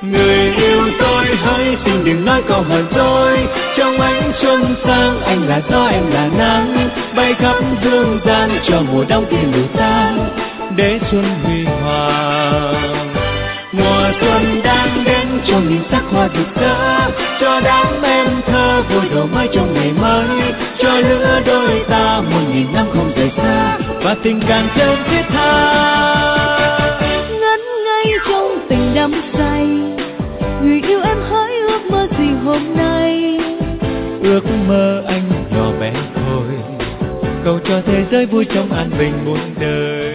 Người yêu tôi hỡi xin đừng nói câu hờn dỗi, trong ánh xuân sang anh là gió em là nắng, bay khắp dương gian cho mùa đông kia lùi tan để xuân huy hoàng. Mùa xuân đang đến cho nghìn sắc hoa rực rỡ, cho đám em thơ vui đổ mới trong ngày mới, cho lứa đôi ta muôn nghìn năm không rời xa và tình càng thêm thiết tha. Ngất ngây trong tình đắm say, người yêu em hỡi ước mơ gì hôm nay? Ước mơ anh nhỏ bé thôi, cầu cho thế giới vui trong an bình muôn đời.